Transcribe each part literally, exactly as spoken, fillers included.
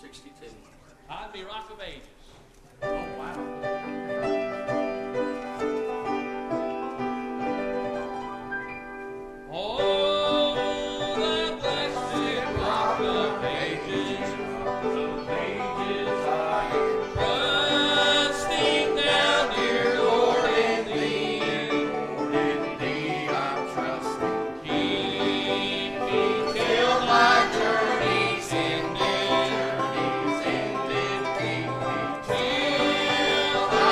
sixty-two. Hide Me Rock of Ages. Oh, wow. Oh, the blessed rock of ages, of ages I am trusting now, dear Lord, in Thee. Lord, in Thee I'm trusting. Keep me till my journey's ended, Journey's ended, keep me till I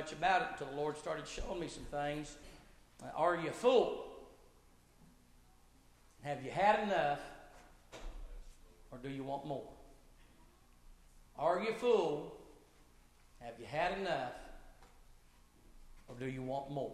much about it until the Lord started showing me some things. Uh, are you full? Have you had enough? Or do you want more? Are you full? Have you had enough? Or do you want more?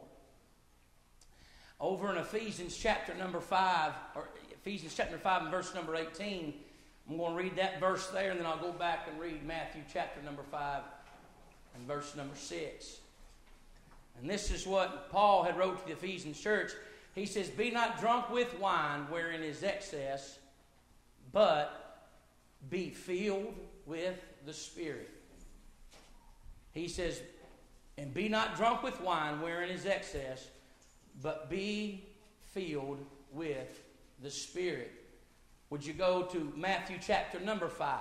Over in Ephesians chapter number five, or Ephesians chapter five and verse number eighteen, I'm going to read that verse there, and then I'll go back and read Matthew chapter number five and verse number six. And this is what Paul had wrote to the Ephesian church. He says, "Be not drunk with wine, wherein is excess, but be filled with the Spirit." He says, "And be not drunk with wine, wherein is excess, but be filled with the Spirit." Would you go to Matthew chapter number five,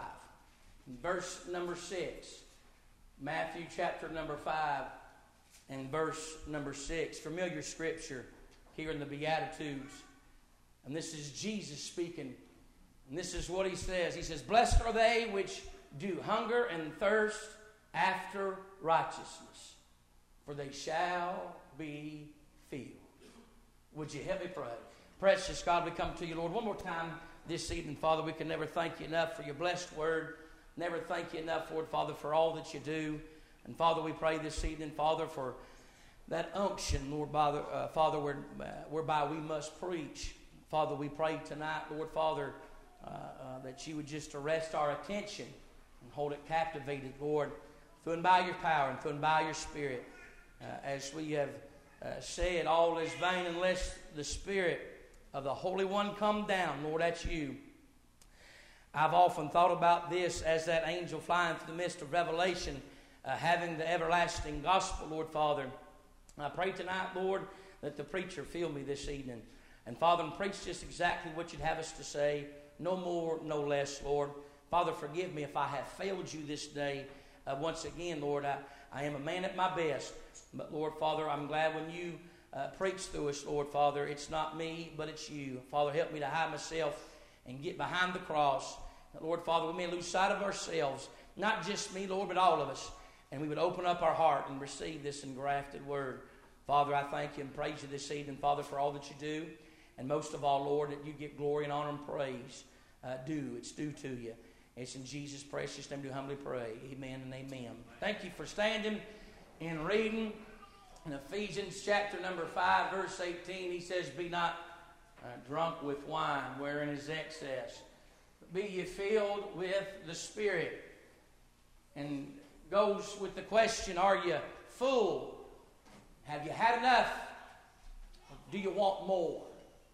verse number six? Matthew chapter number five and verse number six. Familiar scripture here in the Beatitudes. And this is Jesus speaking. And this is what he says. He says, "Blessed are they which do hunger and thirst after righteousness, for they shall be filled." Would you help me pray? Precious God, we come to you, Lord, one more time this evening, Father. We can never thank you enough for your blessed word. Never thank you enough, Lord, Father, for all that you do. And Father, we pray this evening, Father, for that unction, Lord, by the, uh, Father, where, uh, whereby we must preach. Father, we pray tonight, Lord, Father, uh, uh, that you would just arrest our attention and hold it captivated, Lord, through and by your power and through and by your Spirit. Uh, as we have uh, said, all is vain unless the Spirit of the Holy One come down. Lord, that's you. I've often thought about this as that angel flying through the midst of Revelation, uh, having the everlasting gospel, Lord, Father. I pray tonight, Lord, that the preacher fill me this evening. And, Father, and preach just exactly what you'd have us to say. No more, no less, Lord. Father, forgive me if I have failed you this day. Uh, once again, Lord, I, I am a man at my best. But, Lord, Father, I'm glad when you uh, preach through us, Lord, Father, it's not me, but it's you. Father, help me to hide myself and get behind the cross. Lord, Father, we may lose sight of ourselves. Not just me, Lord, but all of us. And we would open up our heart and receive this engrafted word. Father, I thank you and praise you this evening, Father, for all that you do. And most of all, Lord, that you get glory and honor and praise. Uh, due, it's due to you. It's in Jesus' precious name do humbly pray. Amen and amen. Thank you for standing and reading. In Ephesians chapter number five, verse eighteen, he says, "Be not uh, drunk with wine, wherein is excess, but be ye filled with the Spirit." And goes with the question, are you full? Have you had enough? Or do you want more?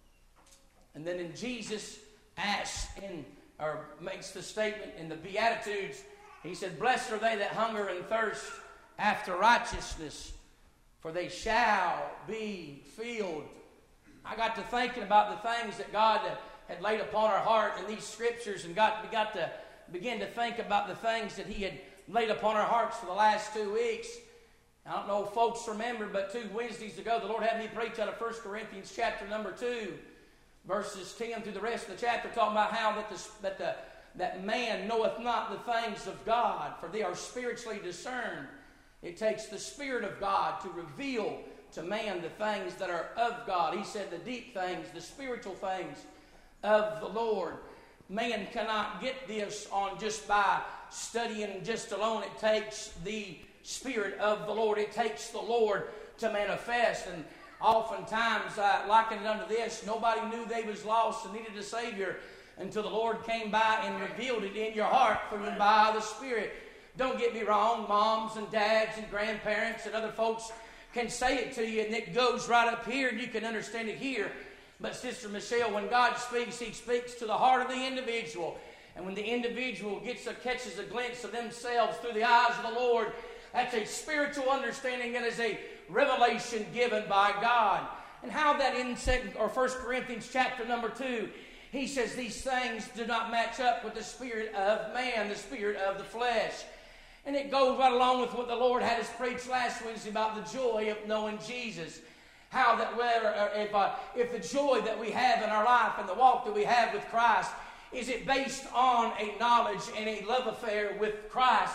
And then in Jesus asks in or makes the statement in the Beatitudes, he said, "Blessed are they that hunger and thirst after righteousness, for they shall be filled." I got to thinking about the things that God had laid upon our heart in these scriptures, and got, we got to begin to think about the things that he had laid upon our hearts for the last two weeks. I don't know if folks remember, but two Wednesdays ago, the Lord had me preach out of First Corinthians chapter number two, verses ten through the rest of the chapter, talking about how that, the, that, the, that man knoweth not the things of God, for they are spiritually discerned. It takes the Spirit of God to reveal to man the things that are of God. He said the deep things, the spiritual things of the Lord. Man cannot get this on just by studying just alone. It takes the Spirit of the Lord. It takes the Lord to manifest. And oftentimes, I liken it unto this: nobody knew they was lost and needed a Savior until the Lord came by and revealed it in your heart through and by the Spirit. Don't get me wrong, moms and dads and grandparents and other folks can say it to you, and it goes right up here, and you can understand it here. But Sister Michelle, when God speaks, He speaks to the heart of the individual. And when the individual gets a, catches a glimpse of themselves through the eyes of the Lord, that's a spiritual understanding that is a revelation given by God. And how that in second or First Corinthians chapter number two, he says these things do not match up with the spirit of man, the spirit of the flesh. And it goes right along with what the Lord had us preach last Wednesday about the joy of knowing Jesus. How that whether if, uh, if the joy that we have in our life and the walk that we have with Christ, is it based on a knowledge and a love affair with Christ?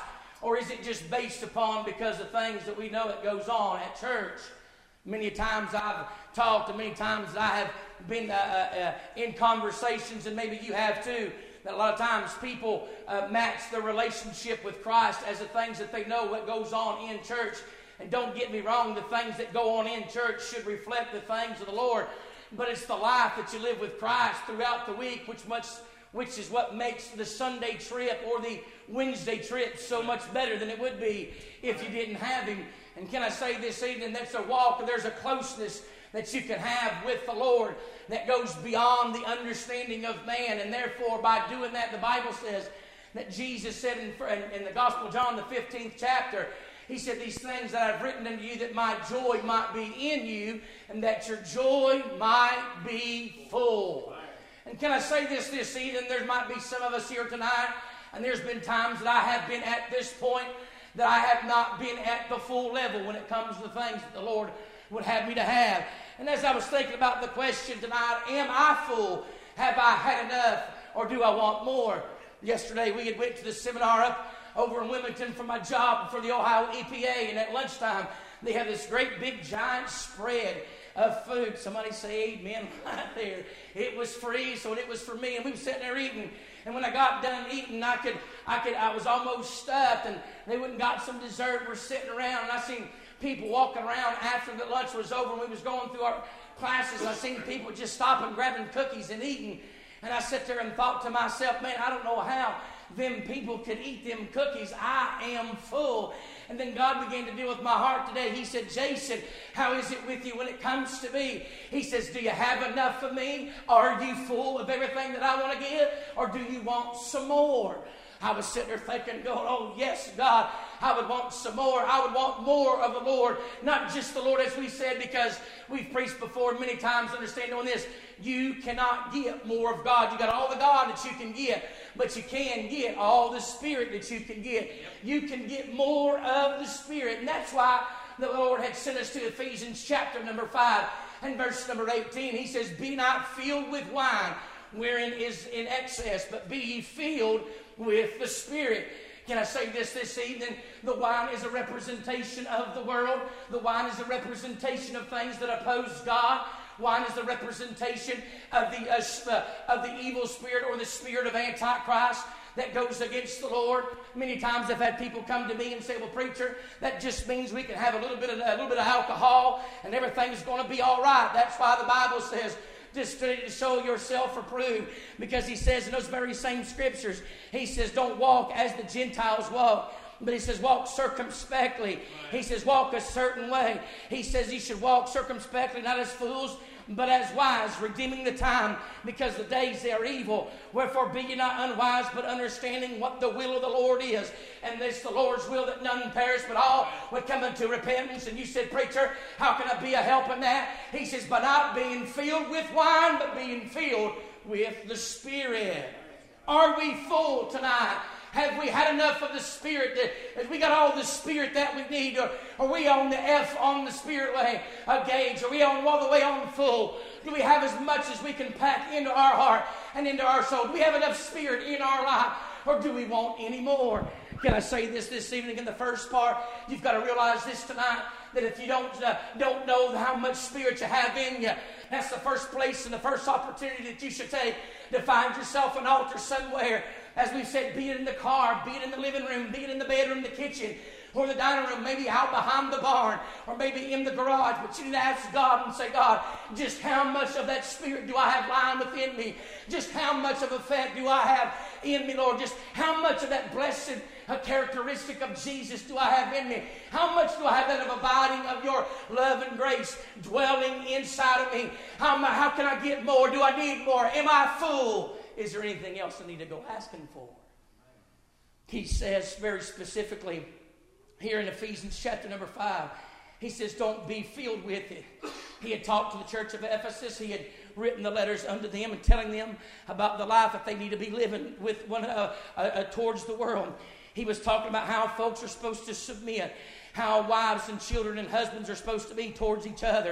Or is it just based upon because of things that we know that goes on at church? Many times I've talked, and many times I have been uh, uh, in conversations, and maybe you have too, that a lot of times people uh, match their relationship with Christ as the things that they know what goes on in church. And don't get me wrong, the things that go on in church should reflect the things of the Lord. But it's the life that you live with Christ throughout the week, which much, which is what makes the Sunday trip or the Wednesday trip so much better than it would be if you didn't have Him. And can I say this evening, that's a walk, and there's a closeness that you can have with the Lord that goes beyond the understanding of man. And therefore, by doing that, the Bible says that Jesus said in, in the Gospel of John, the fifteenth chapter, He said, these things that I've written unto you, that my joy might be in you, and that your joy might be full. And can I say this this evening? There might be some of us here tonight, and there's been times that I have been at this point that I have not been at the full level when it comes to the things that the Lord would have me to have. And as I was thinking about the question tonight, am I full? Have I had enough? Or do I want more? Yesterday we had went to the seminar up over in Wilmington for my job for the Ohio E P A, and at lunchtime they have this great big giant spread of food. Somebody say amen right there. It was free, so it was for me, and we were sitting there eating. And when I got done eating, I could, I could, I was almost stuffed, and they went and got some dessert. We're sitting around, and I seen people walking around after the lunch was over, and we was going through our classes, and I seen people just stopping, grabbing cookies and eating. And I sat there and thought to myself, man, I don't know how them people could eat them cookies. I am full. And then God began to deal with my heart today. He said, Jason, how is it with you when it comes to me? He says, do you have enough of me? Are you full of everything that I want to give? Or do you want some more? I was sitting there thinking, going, oh, yes, God, I would want some more. I would want more of the Lord. Not just the Lord, as we said, because we've preached before many times, understanding on this. You cannot get more of God. You got all the God that you can get, but you can get all the Spirit that you can get. You can get more of the Spirit. And that's why the Lord had sent us to Ephesians chapter number five and verse number eighteen. He says, be not filled with wine, wherein is in excess, but be ye filled with the Spirit. Can I say this this evening? The wine is a representation of the world. The wine is a representation of things that oppose God. Wine is the representation of the uh, of the evil spirit, or the spirit of Antichrist that goes against the Lord. Many times I've had people come to me and say, well, preacher, that just means we can have a little bit of a little bit of alcohol and everything's going to be all right. That's why the Bible says, just to show yourself approved, because he says in those very same scriptures, he says, don't walk as the Gentiles walk, but he says, walk circumspectly. He says, walk a certain way. He says you should walk circumspectly, not as fools, but as wise, redeeming the time, because the days they are evil. Wherefore be ye not unwise, but understanding what the will of the Lord is. And it's the Lord's will that none perish, but all would come unto repentance. And you said, preacher, how can I be a help in that? He says, by not being filled with wine, but being filled with the Spirit. Are we full tonight? Have we had enough of the Spirit? That, have we got all the Spirit that we need? Or are we on the F on the Spirit way, uh, gauge? Are we on all the way on full? Do we have as much as we can pack into our heart and into our soul? Do we have enough Spirit in our life? Or do we want any more? Can I say this this evening in the first part? You've got to realize this tonight, that if you don't uh, don't know how much Spirit you have in you, that's the first place and the first opportunity that you should take to find yourself an altar somewhere. As we've said, be it in the car, be it in the living room, be it in the bedroom, the kitchen, or the dining room, maybe out behind the barn, or maybe in the garage. But you need to ask God and say, God, just how much of that Spirit do I have lying within me? Just how much of effect do I have in me, Lord? Just how much of that blessed a characteristic of Jesus do I have in me? How much do I have that of abiding of your love and grace dwelling inside of me? How, am I, how can I get more? Do I need more? Am I full? Is there anything else I need to go asking for? He says very specifically here in Ephesians chapter number five, he says, don't be filled with it. He had talked to the church of Ephesus. He had written the letters unto them and telling them about the life that they need to be living with one uh, uh, uh, towards the world. He was talking about how folks are supposed to submit, how wives and children and husbands are supposed to be towards each other.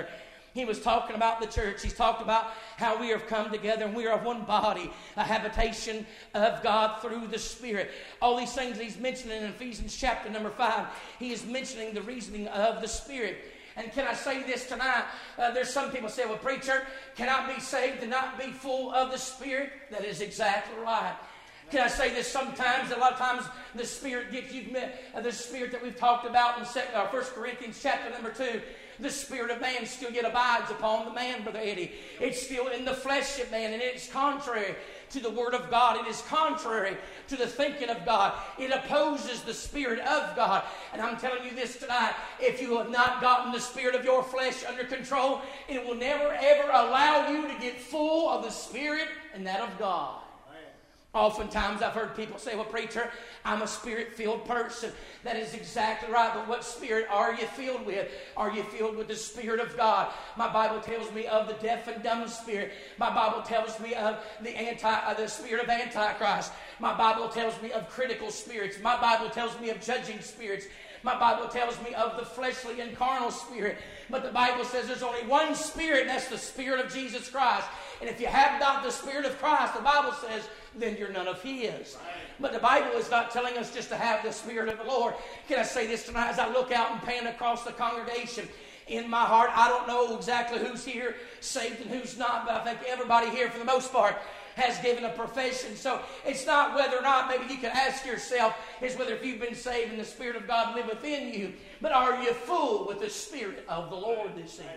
He was talking about the church. He's talked about how we have come together and we are one body, a habitation of God through the Spirit. All these things he's mentioning in Ephesians chapter number five, he is mentioning the reasoning of the Spirit. And can I say this tonight? Uh, there's some people say, well, preacher, can I be saved and not be full of the Spirit? That is exactly right. Can I say this? Sometimes, a lot of times, the Spirit gets you, uh, the Spirit that we've talked about in uh, First Corinthians chapter number two. The spirit of man still yet abides upon the man, Brother Eddie. It's still in the flesh of man, and it's contrary to the Word of God. It is contrary to the thinking of God. It opposes the Spirit of God. And I'm telling you this tonight, if you have not gotten the spirit of your flesh under control, it will never, ever allow you to get full of the Spirit and that of God. Oftentimes I've heard people say, well, preacher, I'm a Spirit-filled person. That is exactly right. But what Spirit are you filled with? Are you filled with the Spirit of God? My Bible tells me of the deaf and dumb spirit. My Bible tells me of the anti, uh, the spirit of Antichrist. My Bible tells me of critical spirits. My Bible tells me of judging spirits. My Bible tells me of the fleshly and carnal spirit. But the Bible says there's only one Spirit, and that's the Spirit of Jesus Christ. And if you have not the Spirit of Christ, the Bible says, then you're none of His. But the Bible is not telling us just to have the Spirit of the Lord. Can I say this tonight as I look out and pan across the congregation? In my heart, I don't know exactly who's here saved and who's not, but I think everybody here, for the most part, has given a profession. So it's not whether or not, maybe you can ask yourself, is whether if you've been saved and the Spirit of God live within you, but are you full with the Spirit of the Lord this evening?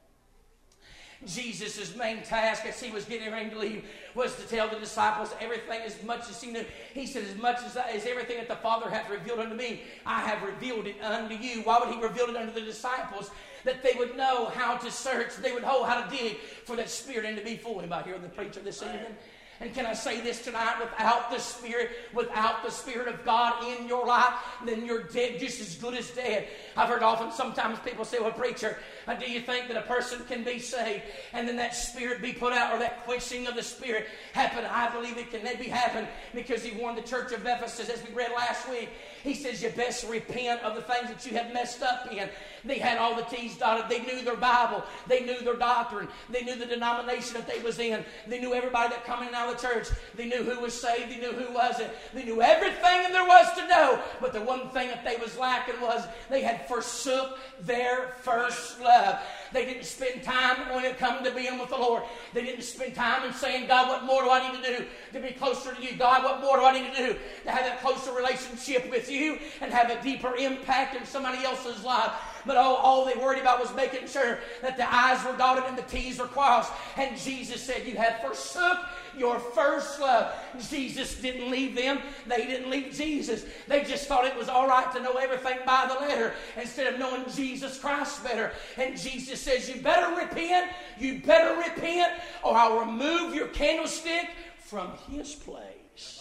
Jesus' main task as he was getting ready to leave was to tell the disciples everything as much as he knew. He said, as much as, as everything that the Father hath revealed unto me, I have revealed it unto you. Why would he reveal it unto the disciples? That they would know how to search, they would know how to dig for that Spirit and to be full. Anybody hearing the preacher this evening? And can I say this tonight? Without the Spirit, without the Spirit of God in your life, then you're dead, just as good as dead. I've heard often sometimes people say, well, preacher, uh, do you think that a person can be saved and then that Spirit be put out, or that quenching of the Spirit happen? I believe it can maybe happen, because he warned the church of Ephesus, as we read last week. He says you best repent of the things that you have messed up in. They had all the T's dotted. They knew their Bible. They knew their doctrine. They knew the denomination that they was in. They knew everybody that come in and out of the church. They knew who was saved. They knew who wasn't. They knew everything that there was to know. But the one thing that they was lacking was they had forsook their first love. They didn't spend time when it come to being with the Lord. They didn't spend time in saying, God, what more do I need to do to be closer to you? God, what more do I need to do to have that closer relationship with you and have a deeper impact in somebody else's life? But all, all they worried about was making sure that the I's were dotted and the T's were crossed. And Jesus said, you have forsook your first love. Jesus didn't leave them. They didn't leave Jesus. They just thought it was all right to know everything by the letter instead of knowing Jesus Christ better. And Jesus says, you better repent. You better repent, or I'll remove your candlestick from His place.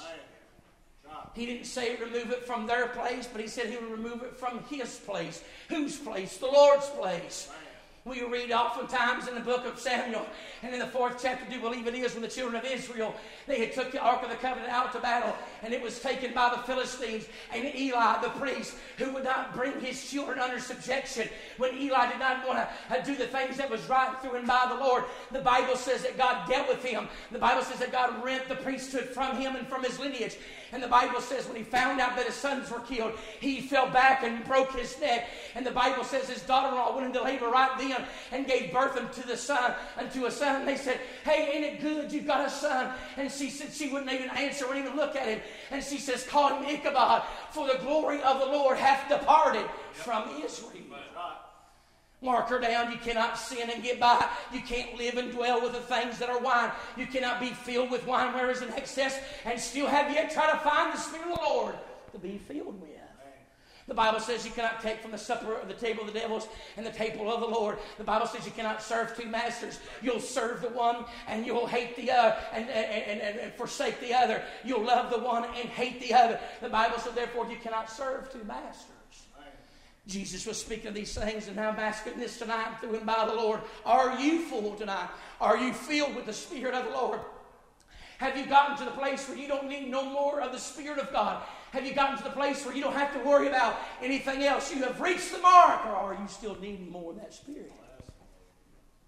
He didn't say remove it from their place, but he said he would remove it from His place. Whose place? The Lord's place. We read oftentimes in the book of Samuel, and in the fourth chapter, do believe it is, when the children of Israel, they had took the Ark of the Covenant out to battle, and it was taken by the Philistines, and Eli, the priest, who would not bring his children under subjection, when Eli did not want to do the things that was right through and by the Lord, the Bible says that God dealt with him. The Bible says that God rent the priesthood from him and from his lineage. And the Bible says when he found out that his sons were killed, he fell back and broke his neck. And the Bible says his daughter-in-law went into labor right then and gave birth unto the son, unto a son. And they said, hey, ain't it good you've got a son? And she said she wouldn't even answer, wouldn't even look at him. And she says, call him Ichabod, for the glory of the Lord hath departed from Israel. Mark her down. You cannot sin and get by. You can't live and dwell with the things that are wine. You cannot be filled with wine where is in excess and still have yet try to find the Spirit of the Lord to be filled with. The Bible says you cannot take from the supper of the table of the devils and the table of the Lord. The Bible says you cannot serve two masters. You'll serve the one and you'll hate the other and, and, and, and forsake the other. You'll love the one and hate the other. The Bible says therefore you cannot serve two masters. Jesus was speaking of these things, and I'm asking this tonight through and by the Lord. Are you full tonight? Are you filled with the Spirit of the Lord? Have you gotten to the place where you don't need no more of the Spirit of God? Have you gotten to the place where you don't have to worry about anything else? You have reached the mark, or are you still needing more of that Spirit?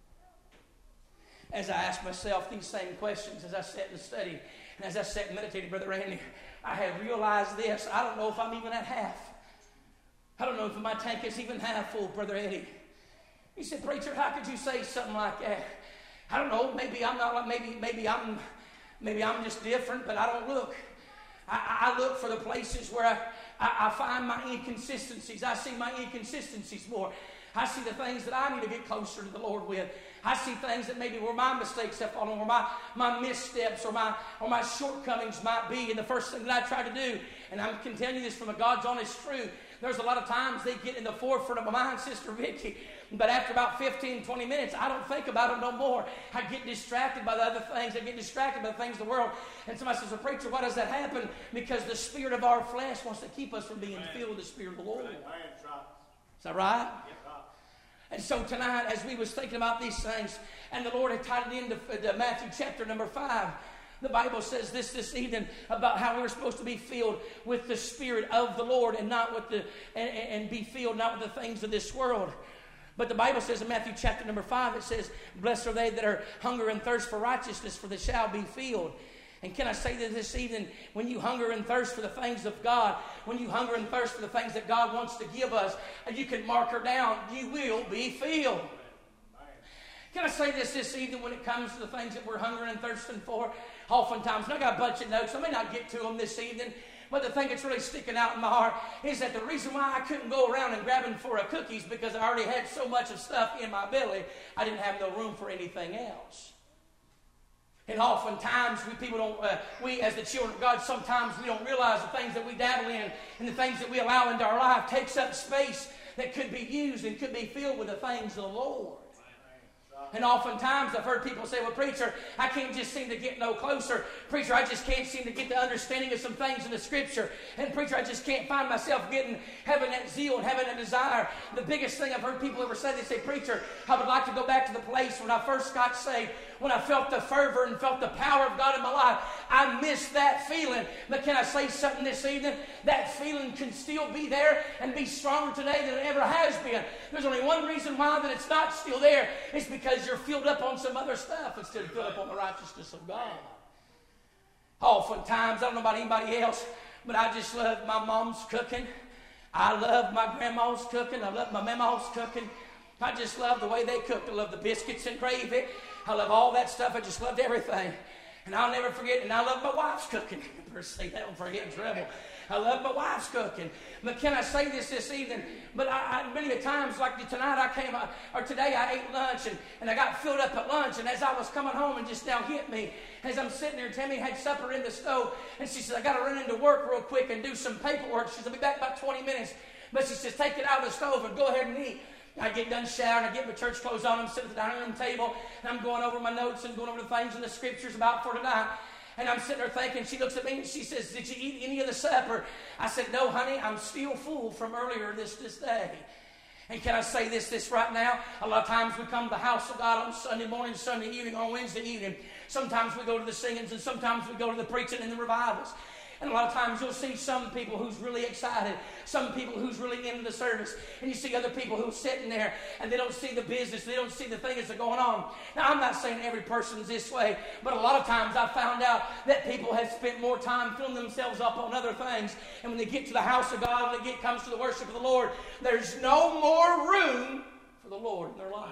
as I asked myself these same questions, as I sat and studied, and as I sat and meditated, Brother Randy, I had realized this. I don't know if I'm even at half. I don't know if my tank is even half full, Brother Eddie. He said, preacher, how could you say something like that? I don't know. Maybe I'm not. Maybe maybe I'm maybe I'm just different, but I don't look. I, I look for the places where I, I, I find my inconsistencies. I see my inconsistencies more. I see the things that I need to get closer to the Lord with. I see things that maybe where my mistakes have fallen, where my, my missteps or my or my shortcomings might be. And the first thing that I try to do, and I'm continuing this from a God's honest truth, there's a lot of times they get in the forefront of my mind, Sister Vicki. But after about fifteen, twenty minutes, I don't think about them no more. I get distracted by the other things. I get distracted by the things of the world. And somebody says, well, preacher, why does that happen? Because the spirit of our flesh wants to keep us from being filled with the Spirit of the Lord. Is that right? And so tonight, as we was thinking about these things, and the Lord had tied it into to Matthew chapter number five, the Bible says this this evening about how we were supposed to be filled with the Spirit of the Lord and not with the and, and be filled not with the things of this world. But the Bible says in Matthew chapter number five, it says, blessed are they that are hunger and thirst for righteousness, for they shall be filled. And can I say that this evening, when you hunger and thirst for the things of God, when you hunger and thirst for the things that God wants to give us, and you can mark her down, you will be filled. Can I say this this evening when it comes to the things that we're hungering and thirsting for? Oftentimes, and I got a bunch of notes, I may not get to them this evening, but the thing that's really sticking out in my heart is that the reason why I couldn't go around and grabbing for a cookies because I already had so much of stuff in my belly, I didn't have no room for anything else. And oftentimes, we people don't, uh, we as the children of God, sometimes we don't realize the things that we dabble in and the things that we allow into our life takes up space that could be used and could be filled with the things of the Lord. And oftentimes I've heard people say, well, preacher, I can't just seem to get no closer. Preacher, I just can't seem to get the understanding of some things in the Scripture. And preacher, I just can't find myself getting, having that zeal and having a desire. The biggest thing I've heard people ever say, they say, preacher, I would like to go back to the place when I first got saved, when I felt the fervor and felt the power of God in my life. I miss that feeling. But can I say something this evening? That feeling can still be there and be stronger today than it ever has been. There's only one reason why that it's not still there. It's because you're filled up on some other stuff instead of filled up on the righteousness of God. Oftentimes, I don't know about anybody else, but I just love my mom's cooking. I love my grandma's cooking. I love my mama's cooking. I just love the way they cooked. I love the biscuits and gravy. I love all that stuff. I just loved everything. And I'll never forget, and I love my wife's cooking. First say that one before I get in trouble. I love my wife's cooking. But can I say this this evening? But I, I many a times, like tonight, I came, or today I ate lunch, and, and I got filled up at lunch, and as I was coming home, and just now hit me, as I'm sitting there, Tammy had supper in the stove, and she said, I got to run into work real quick and do some paperwork. She said, I'll be back about twenty minutes. But she says, take it out of the stove and go ahead and eat. I get done showering, I get my church clothes on, I'm sitting at the dining room table, and I'm going over my notes and going over the things in the Scriptures about for tonight. And I'm sitting there thinking, she looks at me and she says, did you eat any of the supper? I said, no, honey, I'm still full from earlier this, this day. And can I say this, this right now? A lot of times we come to the house of God on Sunday morning, Sunday evening, on Wednesday evening. Sometimes we go to the singings and sometimes we go to the preaching and the revivals. And a lot of times you'll see some people who's really excited, some people who's really into the service, and you see other people who's sitting there and they don't see the business, they don't see the things that are going on. Now, I'm not saying every person's this way, but a lot of times I found out that people have spent more time filling themselves up on other things, and when they get to the house of God, when they get comes to the worship of the Lord, there's no more room for the Lord in their lives.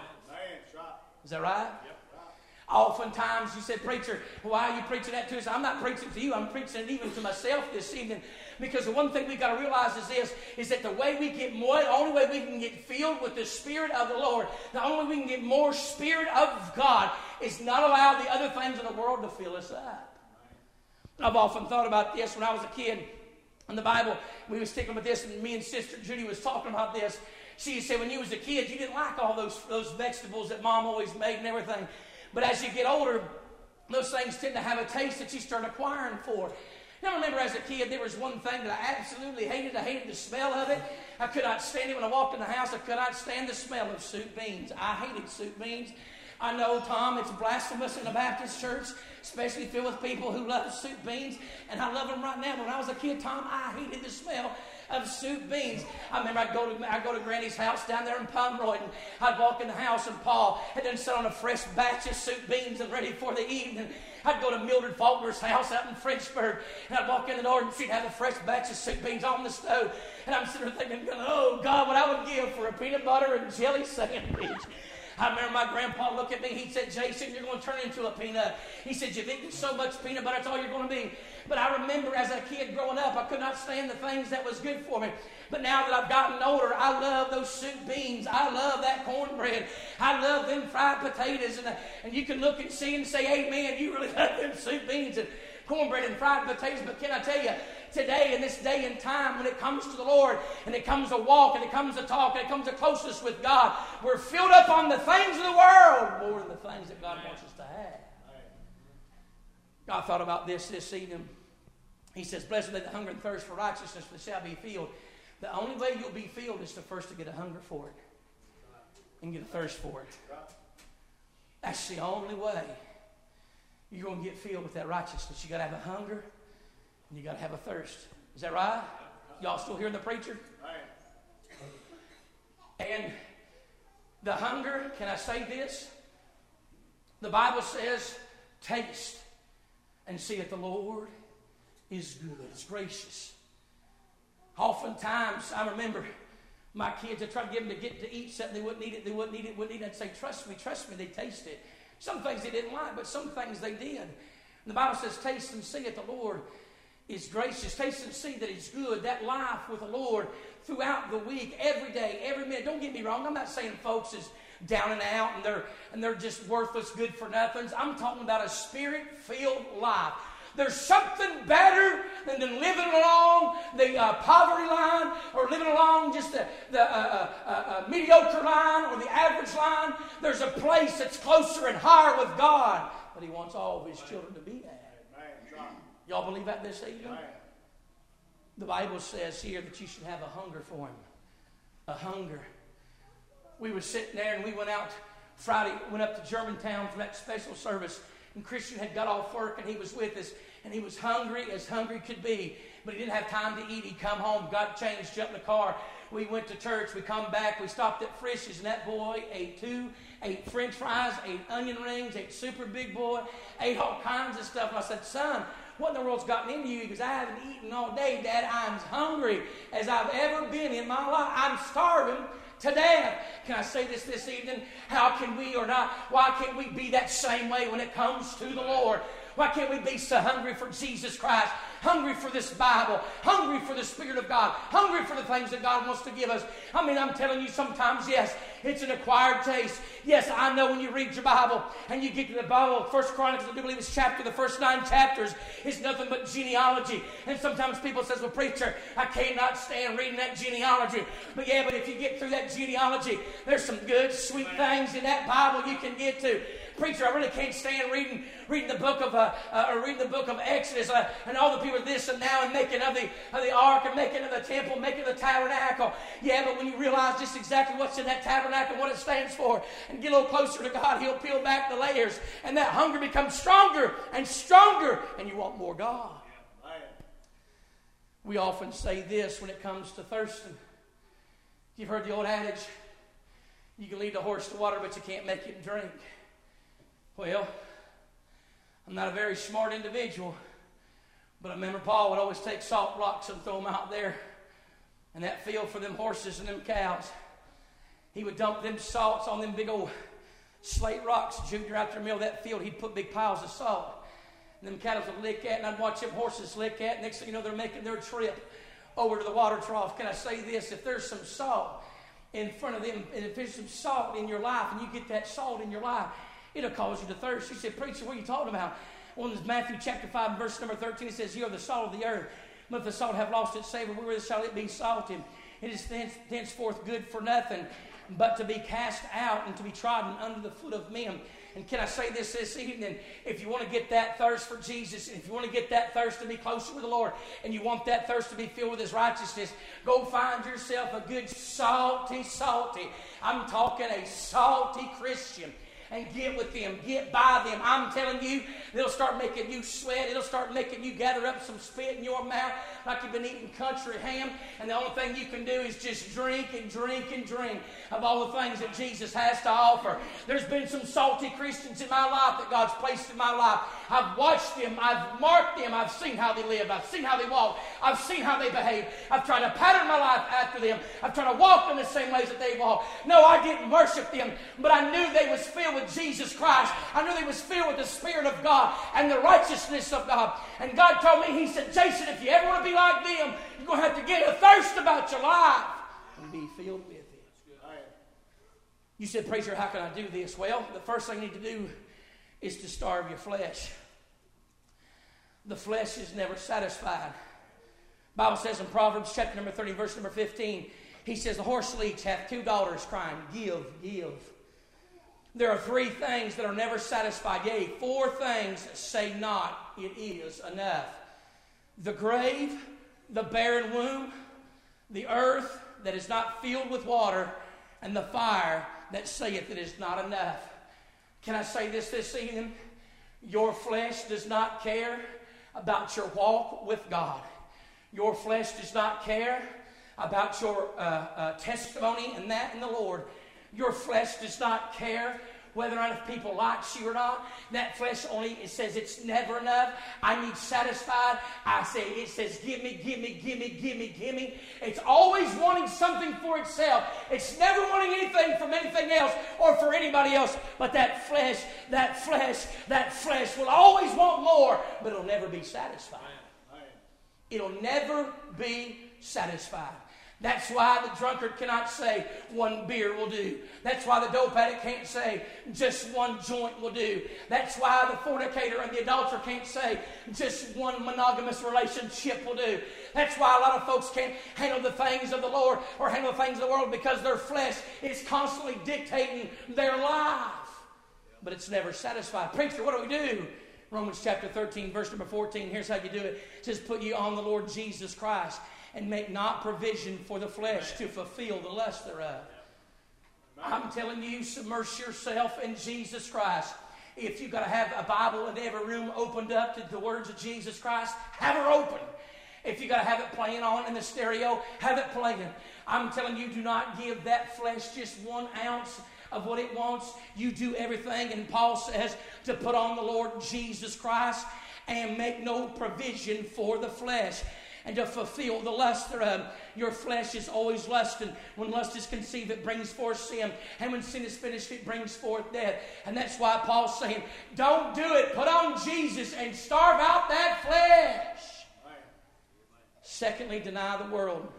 Is that right? Yep. Oftentimes you said, preacher, why are you preaching that to us? I'm not preaching to you. I'm preaching it even to myself this evening. Because the one thing we've got to realize is this, is that the way we get more, the only way we can get filled with the Spirit of the Lord, the only way we can get more Spirit of God is not allow the other things in the world to fill us up. I've often thought about this when I was a kid. In the Bible, we were sticking with this, and me and Sister Judy was talking about this. She said when you was a kid, you didn't like all those, those vegetables that Mom always made and everything. But as you get older, those things tend to have a taste that you start acquiring for. Now, I remember as a kid, there was one thing that I absolutely hated. I hated the smell of it. I could not stand it when I walked in the house. I could not stand the smell of soup beans. I hated soup beans. I know, Tom, it's blasphemous in a Baptist church, especially filled with people who love soup beans, and I love them right now. But when I was a kid, Tom, I hated the smell of soup beans. I remember I'd go to I'd go to Granny's house down there in Pomeroy, and I'd walk in the house, and Paul had done set on a fresh batch of soup beans and ready for the evening. I'd go to Mildred Faulkner's house out in Frenchburg, and I'd walk in the door, and she'd have a fresh batch of soup beans on the stove. And I'm sitting there thinking, oh, God, what I would give for a peanut butter and jelly sandwich. I remember my grandpa looked at me. He said, Jason, you're going to turn into a peanut. He said, you've eaten so much peanut butter, that's all you're going to be. But I remember as a kid growing up, I could not stand the things that was good for me. But now that I've gotten older, I love those soup beans. I love that cornbread. I love them fried potatoes. And, and you can look and see and say, amen, you really love them soup beans and cornbread and fried potatoes. But can I tell you, today, in this day and time, when it comes to the Lord, and it comes to walk, and it comes to talk, and it comes to closeness with God, we're filled up on the things of the world more than the things that God wants us to have. I thought about this this evening. He says, blessed are they that hunger and thirst for righteousness, for they shall be filled. The only way you'll be filled is to first to get a hunger for it and get a thirst for it. That's the only way you're going to get filled with that righteousness. You got to have a hunger and you got to have a thirst. Is that right? Y'all still hearing the preacher? And the hunger, can I say this? The Bible says, taste and see that the Lord is good. It's gracious. Oftentimes, I remember my kids, I tried to get them to get to eat something. They wouldn't eat it. They wouldn't eat it. Wouldn't eat it. I'd say, trust me, trust me. They taste it. Some things they didn't like, but some things they did. And the Bible says, taste and see that the Lord is gracious. Taste and see that He's good. That life with the Lord throughout the week, every day, every minute. Don't get me wrong. I'm not saying folks is down and out and they're and they're just worthless, good for nothings. I'm talking about a spirit-filled life. There's something better than, than living along the uh, poverty line or living along just the, the uh, uh, uh, mediocre line or the average line. There's a place that's closer and higher with God that He wants all of His children to be at. Y'all believe that this evening? The Bible says here that you should have a hunger for Him. A hunger. We were sitting there and we went out Friday, went up to Germantown for that special service. And Christian had got off work and he was with us. And he was hungry as hungry could be. But he didn't have time to eat. He come home, got changed, jumped in the car. We went to church. We come back. We stopped at Frisch's. And that boy ate two, ate French fries, ate onion rings, ate super big boy, ate all kinds of stuff. And I said, son, what in the world's gotten into you? He goes, I haven't eaten all day, Dad. I'm as hungry as I've ever been in my life. I'm starving to death. Can I say this this evening? How can we or not, why can't we be that same way when it comes to the Lord? Why can't we be so hungry for Jesus Christ? Hungry for this Bible, hungry for the Spirit of God, hungry for the things that God wants to give us. I mean, I'm telling you sometimes, yes, it's an acquired taste. Yes, I know when you read your Bible and you get to the Bible, First Chronicles, I do believe it's chapter, the first nine chapters is nothing but genealogy. And sometimes people says, well, preacher, I cannot stand reading that genealogy. But yeah, but if you get through that genealogy, there's some good, sweet things in that Bible you can get to. Preacher, I really can't stand reading reading the book of uh, uh, or reading the book of Exodus uh, and all the people this and now and making of the of the ark and making of the temple, making of the tabernacle. Yeah, but when you realize just exactly what's in that tabernacle and what it stands for, and get a little closer to God, He'll peel back the layers, and that hunger becomes stronger and stronger, and you want more God. We often say this when it comes to thirsting. You've heard the old adage: you can lead the horse to water, but you can't make it drink. Well, I'm not a very smart individual, but I remember Paul would always take salt rocks and throw them out there in that field for them horses and them cows. He would dump them salts on them big old slate rocks. Junior, out there in the middle of that field, he'd put big piles of salt. And them cattle would lick at, and I'd watch them horses lick at. Next thing you know, they're making their trip over to the water trough. Can I say this? If there's some salt in front of them, and if there's some salt in your life, and you get that salt in your life, it'll cause you to thirst. He said, preacher, what are you talking about? Well, in Matthew chapter five, and verse number thirteen, it says, you are the salt of the earth. But if the salt have lost its savor, wherewith shall it be salted? It is thenceforth good for nothing, but to be cast out and to be trodden under the foot of men. And can I say this this evening? If you want to get that thirst for Jesus, if you want to get that thirst to be closer with the Lord, and you want that thirst to be filled with His righteousness, go find yourself a good salty, salty, I'm talking a salty Christian. and get with them, get by them. I'm telling you, it'll start making you sweat. It'll start making you gather up some spit in your mouth like you've been eating country ham. And the only thing you can do is just drink and drink and drink of all the things that Jesus has to offer. There's been some salty Christians in my life that God's placed in my life. I've watched them. I've marked them. I've seen how they live. I've seen how they walk. I've seen how they behave. I've tried to pattern my life after them. I've tried to walk in the same ways that they walk. No, I didn't worship them, but I knew they was filled with Jesus Christ. I knew they was filled with the Spirit of God and the righteousness of God. And God told me, He said, Jason, if you ever want to be like them, you're going to have to get a thirst about your life and be filled with it. You said, preacher, how can I do this? Well, the first thing you need to do is to starve your flesh. The flesh is never satisfied. The Bible says in Proverbs chapter number thirty, verse number fifteen, he says, the horse leech hath two daughters crying, give, give. There are three things that are never satisfied. Yea, four things say not, it is enough. The grave, the barren womb, the earth that is not filled with water, and the fire that saith it is not enough. Can I say this this evening? Your flesh does not care about your walk with God. Your flesh does not care about your uh, uh, testimony and that in the Lord. Your flesh does not care whether or not if people like you or not. That flesh only, it says it's never enough. I need satisfied. I say, it says, give me, give me, give me, give me, give me. It's always wanting something for itself. It's never wanting anything from anything else or for anybody else. But that flesh, that flesh, that flesh will always want more, but it'll never be satisfied. It'll never be satisfied. That's why the drunkard cannot say one beer will do. That's why the dope addict can't say just one joint will do. That's why the fornicator and the adulterer can't say just one monogamous relationship will do. That's why a lot of folks can't handle the things of the Lord or handle the things of the world, because their flesh is constantly dictating their life. But it's never satisfied. Preacher, what do we do? Romans chapter thirteen, verse number fourteen, here's how you do it. It says, put ye on the Lord Jesus Christ, and make not provision for the flesh to fulfill the lust thereof. I'm telling you, submerge yourself in Jesus Christ. If you've got to have a Bible in every room opened up to the words of Jesus Christ, have her open. If you've got to have it playing on in the stereo, have it playing. I'm telling you, do not give that flesh just one ounce of what it wants. You do everything, and Paul says to put on the Lord Jesus Christ and make no provision for the flesh, and to fulfill the lust thereof. Your flesh is always lusting. When lust is conceived, it brings forth sin. And when sin is finished, it brings forth death. And that's why Paul's saying, don't do it. Put on Jesus and starve out that flesh. Right. Secondly, deny the world.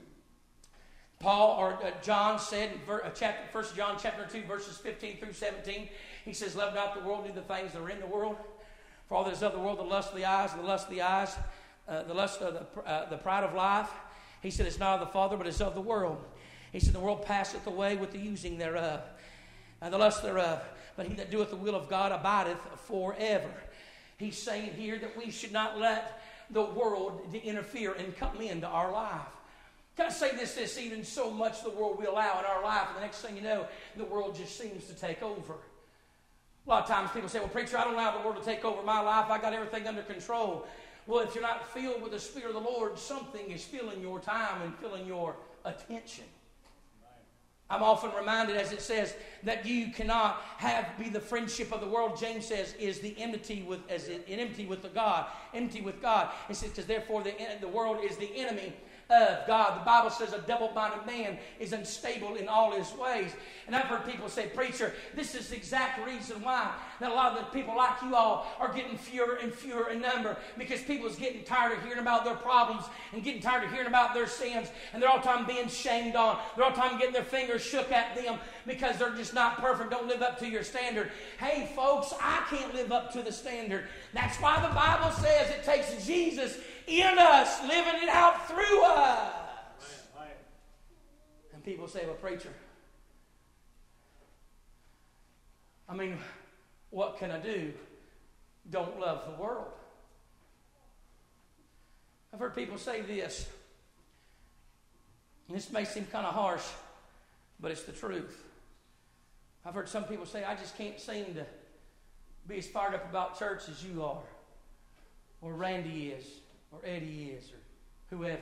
Paul or uh, John said in ver, uh, chapter, First John chapter two, verses fifteen through seventeen, he says, love not the world, do the things that are in the world. For all that is of the world, the lust of the eyes, and the lust of the eyes, Uh, the lust of the, uh, the pride of life. He said it's not of the Father, but it's of the world. He said the world passeth away with the using thereof, and the lust thereof. But he that doeth the will of God abideth forever. He's saying here that we should not let the world interfere and come into our life. Can I say this this evening? So much the world we allow in our life, and the next thing you know, the world just seems to take over. A lot of times people say, well, preacher, I don't allow the world to take over my life. I got everything under control. Well, if you're not filled with the Spirit of the Lord, something is filling your time and filling your attention. I'm often reminded, as it says, that you cannot have be the friendship of the world. James says is the enmity with as in enmity with the God, enmity with God. It says because therefore the the world is the enemy of God. The Bible says a double-minded man is unstable in all his ways. And I've heard people say, preacher, this is the exact reason why that a lot of the people like you all are getting fewer and fewer in number, because people's getting tired of hearing about their problems and getting tired of hearing about their sins, and they're all the time being shamed on. They're all the time getting their fingers shook at them because they're just not perfect, don't live up to your standard. Hey, folks, I can't live up to the standard. That's why the Bible says it takes Jesus in us, living it out through us. Right, right. And people say, well, preacher, I mean, what can I do? Don't love the world. I've heard people say this, and this may seem kind of harsh, but it's the truth. I've heard some people say, I just can't seem to be as fired up about church as you are, or Randy is, or Eddie is, or whoever.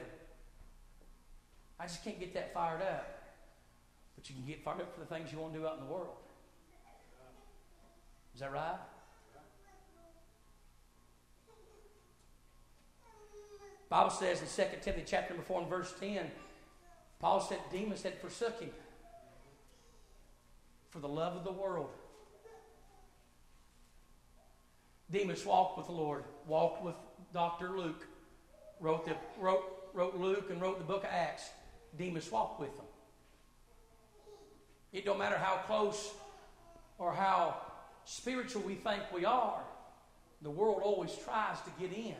I just can't get that fired up. But you can get fired up for the things you want to do out in the world. Is that right? The Bible says in Second Timothy chapter number four and verse ten, Paul said Demas had forsook him for the love of the world. Demas walked with the Lord, walked with Doctor Luke, wrote, the, wrote, wrote Luke and wrote the book of Acts. Demas walked with them. It don't matter how close or how spiritual we think we are, the world always tries to get in.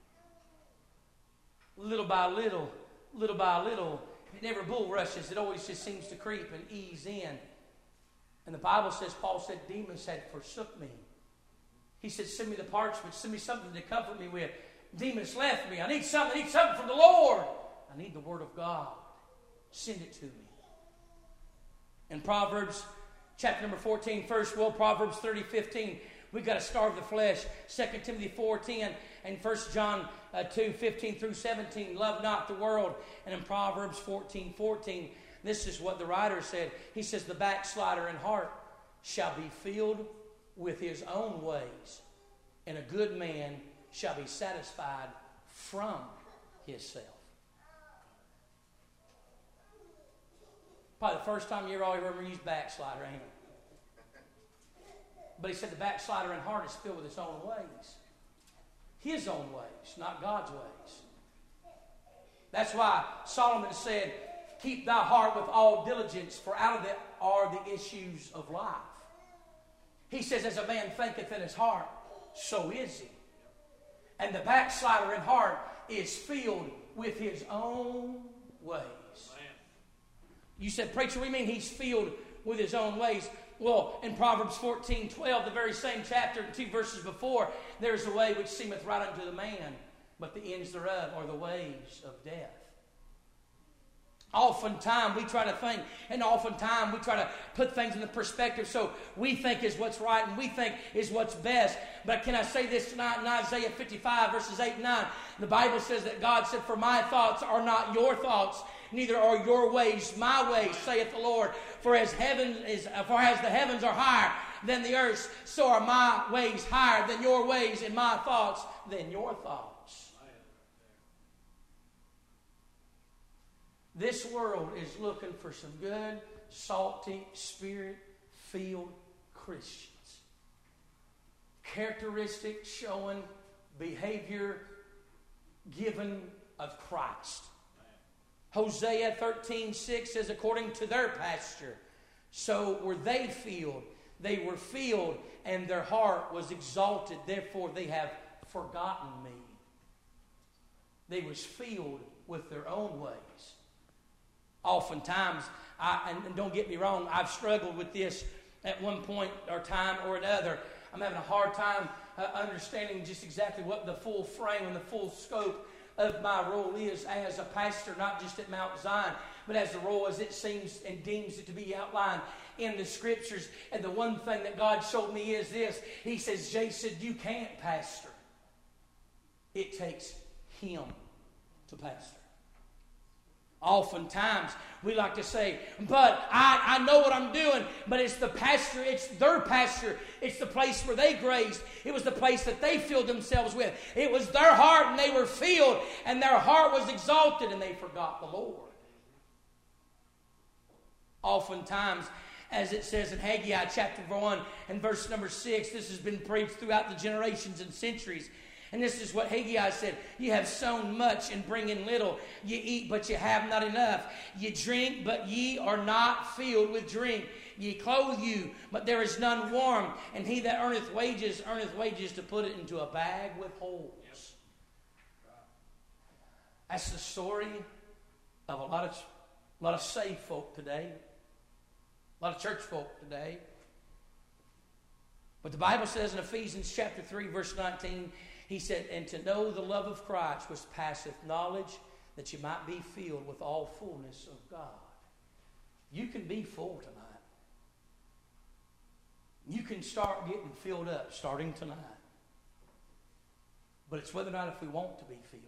Little by little, little by little, it never bull rushes. It always just seems to creep and ease in. And the Bible says, Paul said, Demas had forsook me. He said, send me the parchment, send me something to comfort me with. Demas left me. I need something, I need something from the Lord. I need the Word of God. Send it to me. In Proverbs chapter number fourteen, first, well, Proverbs thirty, fifteen, we've got to starve the flesh. Second Timothy four, ten, and First John uh, two, fifteen through seventeen, love not the world. And in Proverbs fourteen, fourteen, this is what the writer said. He says, the backslider in heart shall be filled with his own ways, and a good man shall be satisfied from himself. Probably the first time you ever all ever used backslider, ain't it? But he said the backslider in heart is filled with his own ways. His own ways, not God's ways. That's why Solomon said, keep thy heart with all diligence, for out of it are the issues of life. He says, as a man thinketh in his heart, so is he. And the backslider in heart is filled with his own ways. You said, preacher, we mean he's filled with his own ways. Well, in Proverbs fourteen, twelve, the very same chapter, two verses before, there's a way which seemeth right unto the man, but the ends thereof are the ways of death. Oftentimes we try to think, and oftentimes we try to put things in the perspective so we think is what's right and we think is what's best. But can I say this tonight in Isaiah fifty-five, verses eight and nine? The Bible says that God said, for my thoughts are not your thoughts, neither are your ways my ways, saith the Lord. For as heaven is, for as the heavens are higher than the earth, so are my ways higher than your ways, and my thoughts than your thoughts. This world is looking for some good, salty, spirit-filled Christians. Characteristic showing behavior given of Christ. Hosea thirteen, six says, according to their pasture, so were they filled. They were filled, and their heart was exalted. Therefore, they have forgotten me. They was filled with their own ways. Oftentimes, I, and don't get me wrong, I've struggled with this at one point or time or another. I'm having a hard time uh, understanding just exactly what the full frame and the full scope of my role is as a pastor, not just at Mount Zion, but as the role as it seems and deems it to be outlined in the Scriptures. And the one thing that God showed me is this. He says, Jason, you can't pastor. It takes Him to pastor. Oftentimes, we like to say, but I, I know what I'm doing, but it's the pasture, it's their pasture, it's the place where they grazed, it was the place that they filled themselves with. It was their heart, and they were filled, and their heart was exalted, and they forgot the Lord. Oftentimes, as it says in Haggai chapter one and verse number six, this has been preached throughout the generations and centuries. And this is what Haggai said. You have sown much and bring in little. You eat, but you have not enough. You drink, but ye are not filled with drink. Ye clothe you, but there is none warm. And he that earneth wages, earneth wages to put it into a bag with holes. That's the story of a lot of, a lot of saved folk today. A lot of church folk today. But the Bible says in Ephesians chapter three, verse nineteen, he said, and to know the love of Christ which passeth knowledge, that you might be filled with all fullness of God. You can be full tonight. You can start getting filled up starting tonight. But it's whether or not if we want to be filled.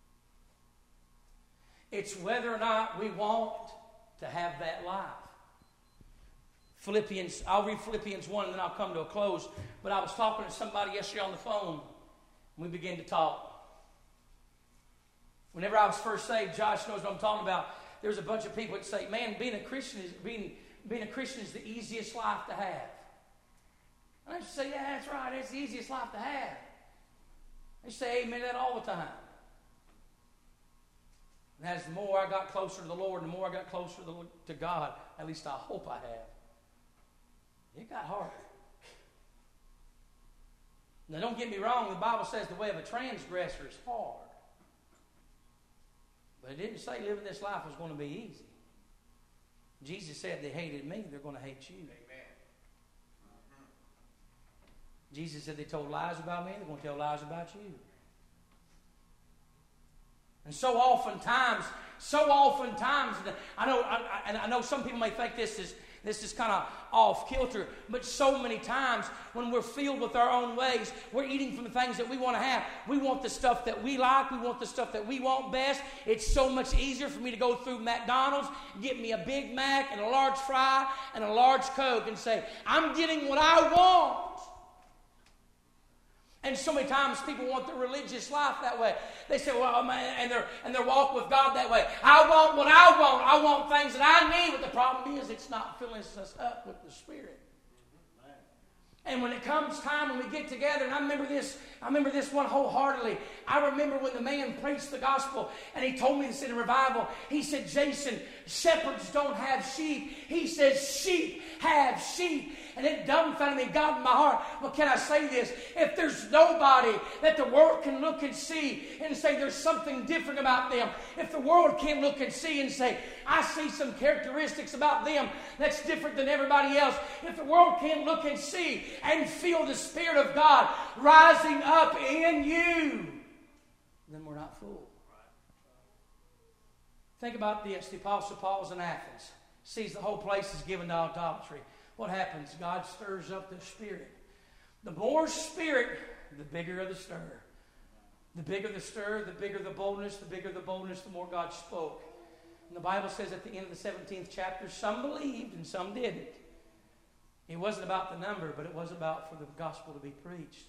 It's whether or not we want to have that life. Philippians, I'll read Philippians one and then I'll come to a close. But I was talking to somebody yesterday on the phone. And we began to talk. Whenever I was first saved, Josh knows what I'm talking about. There's a bunch of people that say, man, being a Christian is, being, being a Christian is the easiest life to have. And I just say, yeah, that's right. It's the easiest life to have. They say amen to that all the time. And as the more I got closer to the Lord, the more I got closer to, to God, at least I hope I have, it got harder. Now don't get me wrong, the Bible says the way of a transgressor is hard. But it didn't say living this life was going to be easy. Jesus said they hated me, they're going to hate you. Amen. Jesus said they told lies about me, they're going to tell lies about you. And so oftentimes, so oftentimes, I know, I, I, and I know some people may think this is this is kind of off kilter, but so many times when we're filled with our own ways, we're eating from the things that we want to have. We want the stuff that we like. We want the stuff that we want best. It's so much easier for me to go through McDonald's, get me a Big Mac and a large fry and a large Coke and say, I'm getting what I want. And so many times people want their religious life that way. They say, well, man, and their and their walk with God that way. I want what I want. I want things that I need. But the problem is it's not filling us up with the Spirit. And when it comes time when we get together, and I remember this, I remember this one wholeheartedly. I remember when the man preached the gospel, and he told me this in a revival. He said, Jason, shepherds don't have sheep. He says, sheep have sheep. And it dumbfounded me, God in my heart. Well, can I say this? If there's nobody that the world can look and see and say there's something different about them, if the world can look and see and say, I see some characteristics about them that's different than everybody else, if the world can look and see and feel the Spirit of God rising up in you, then we're not fooled. Think about this. The Apostle Paul's in Athens. Sees the whole place is given to idolatry. What happens? God stirs up the Spirit. The more Spirit, the bigger the stir. The bigger the stir, the bigger the boldness, the bigger the boldness, the more God spoke. And the Bible says at the end of the seventeenth chapter, some believed and some didn't. It wasn't about the number, but it was about for the gospel to be preached.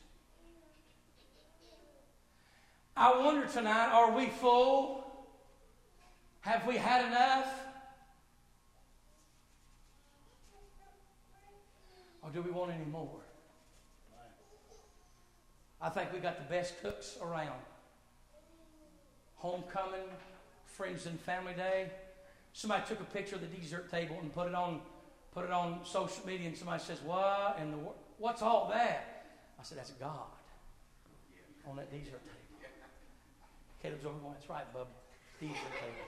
I wonder tonight, are we full? Have we had enough? Or do we want any more? I think we got the best cooks around. Homecoming, Friends and Family Day. Somebody took a picture of the dessert table and put it on, put it on social media, and somebody says, "What in the world? What's all that?" I said, "That's God on that dessert table." Caleb's over going, "That's right, bub. Dessert table."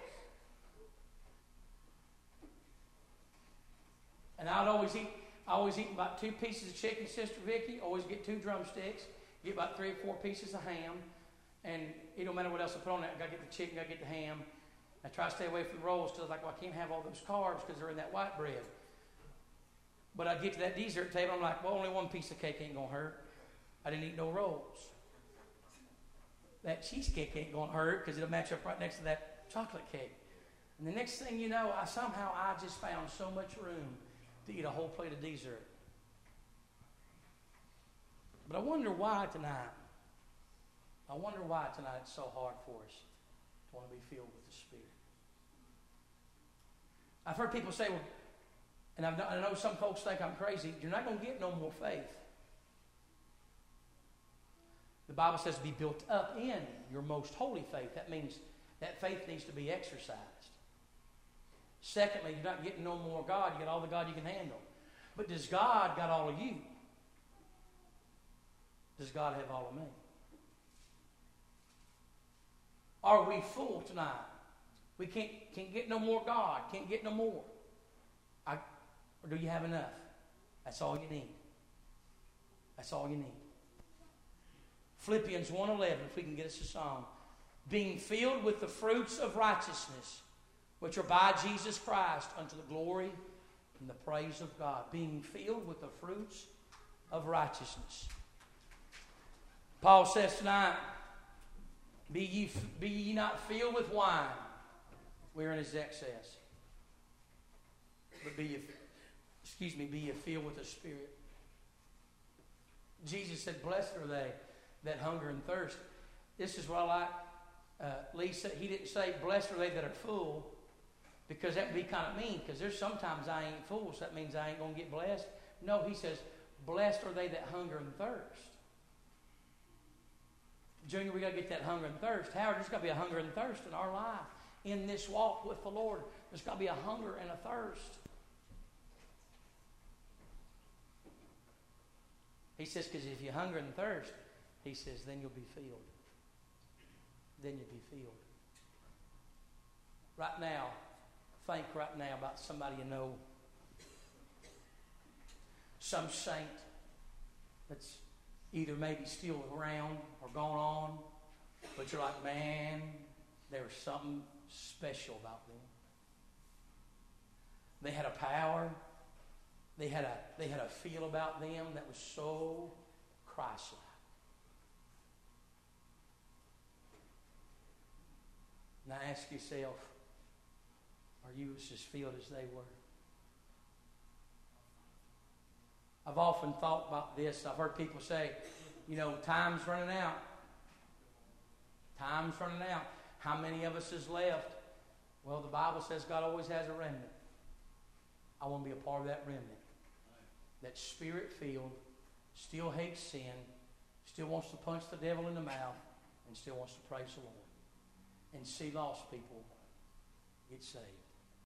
And I'd always eat. I always eat about two pieces of chicken, Sister Vicky. Always get two drumsticks. Get about three or four pieces of ham. And it don't matter what else I put on that. I got to get the chicken, got to get the ham. I try to stay away from the rolls because I was like, well, I can't have all those carbs because they're in that white bread. But I get to that dessert table, I'm like, well, only one piece of cake ain't going to hurt. I didn't eat no rolls. That cheesecake ain't going to hurt because it'll match up right next to that chocolate cake. And the next thing you know, I somehow I just found so much room to eat a whole plate of dessert. But I wonder why tonight. I wonder why tonight it's so hard for us to want to be filled with the Spirit. I've heard people say, well, and I've, I know some folks think I'm crazy, you're not going to get no more faith. The Bible says to be built up in your most holy faith. That means that faith needs to be exercised. Secondly, you're not getting no more God. You get all the God you can handle. But does God got all of you? Does God have all of me? Are we full tonight? We can't, can't get no more God. Can't get no more. I, or do you have enough? That's all you need. That's all you need. Philippians one eleven, if we can get us a song. Being filled with the fruits of righteousness, which are by Jesus Christ unto the glory and the praise of God. Being filled with the fruits of righteousness. Paul says tonight, be ye, be ye not filled with wine, wherein is excess, but be ye, excuse me, be ye filled with the Spirit. Jesus said, blessed are they that hunger and thirst. This is what I like. Uh, Lee said, he didn't say, blessed are they that are full, because that would be kind of mean, because there's sometimes I ain't full, so that means I ain't going to get blessed. No, he says, blessed are they that hunger and thirst. Junior, we got to get that hunger and thirst. Howard, there's got to be a hunger and thirst in our life. In this walk with the Lord, there's got to be a hunger and a thirst. He says, because if you hunger and thirst, he says, then you'll be filled. Then you'll be filled. Right now, think right now about somebody you know. Some saint that's either maybe still around or gone on, but you're like, man, there was something special about them. They had a power. They had a they had a feel about them that was so Christ-like. Now ask yourself, are you as filled as they were? I've often thought about this. I've heard people say, you know, time's running out. Time's running out. How many of us is left? Well, the Bible says God always has a remnant. I want to be a part of that remnant. That Spirit-filled, still hates sin, still wants to punch the devil in the mouth, and still wants to praise the Lord. And see lost people get saved.